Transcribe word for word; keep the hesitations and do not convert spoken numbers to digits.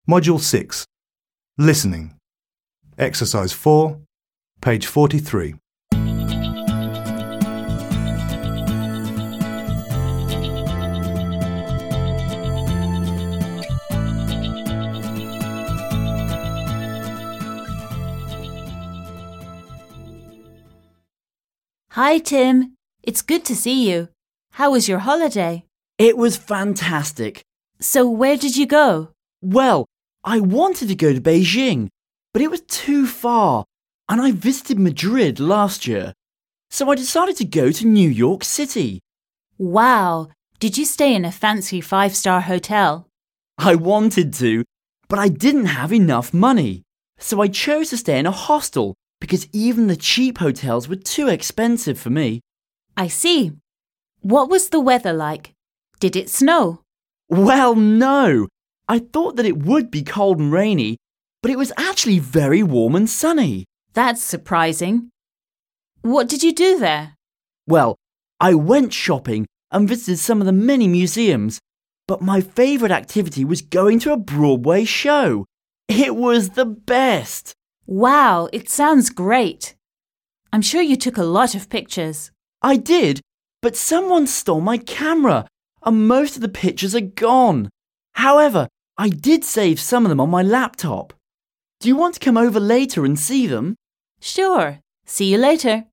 Module six. Listening. Exercise four, page forty-three. Hi, Tim. It's good to see you. How was your holiday? It was fantastic. So where did you go? Well, I wanted to go to Beijing, but it was too far, and I visited Madrid last year. So I decided to go to New York City. Wow. Did you stay in a fancy five-star hotel? I wanted to, but I didn't have enough money. So I chose to stay in a hostel because even the cheap hotels were too expensive for me. I see. What was the weather like? Did it snow? Well, no. I thought that it would be cold and rainy, but it was actually very warm and sunny. That's surprising. What did you do there? Well, I went shopping and visited some of the many museums, but my favourite activity was going to a Broadway show. It was the best. Wow, it sounds great. I'm sure you took a lot of pictures. I did, but someone stole my camera, and most of the pictures are gone. However, I did save some of them on my laptop. Do you want to come over later and see them? Sure. See you later.